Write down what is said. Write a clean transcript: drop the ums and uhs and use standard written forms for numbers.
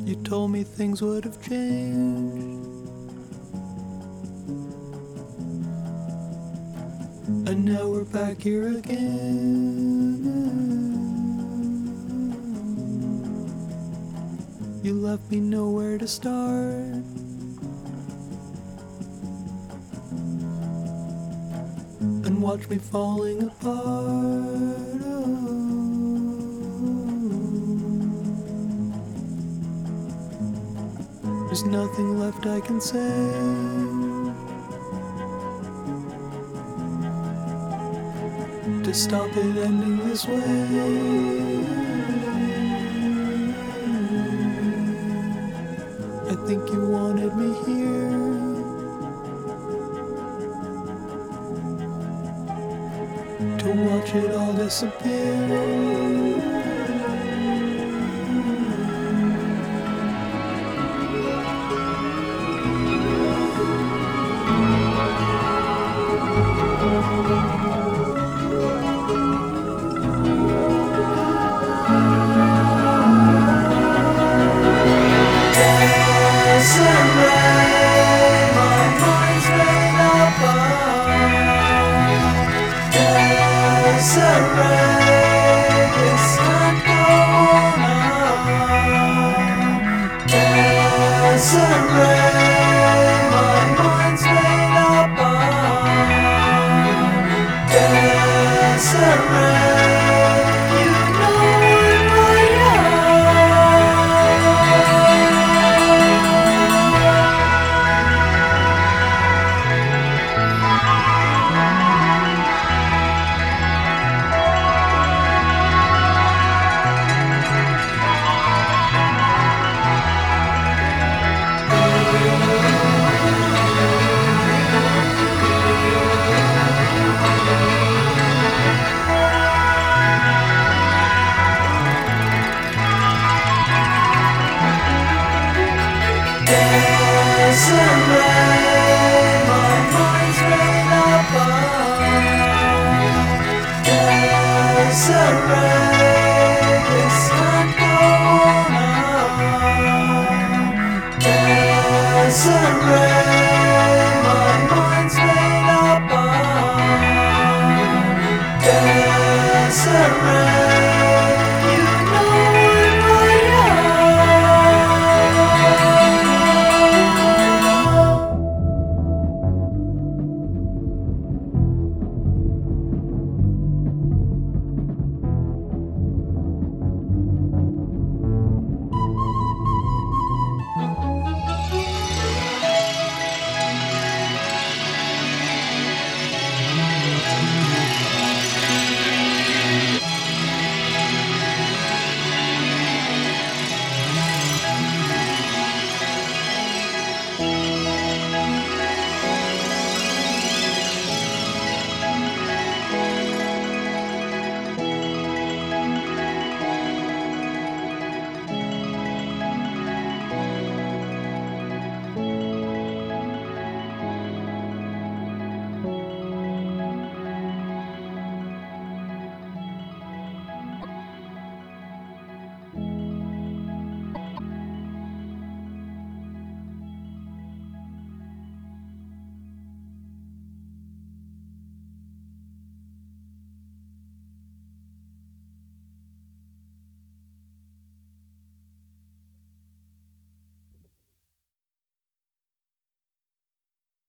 You told me things would have changed, and now we're back here again. You left me nowhere to start, and watch me falling apart. There's nothing left I can say to stop it ending this way. I think you wanted me here, to watch it all disappear. Desiree.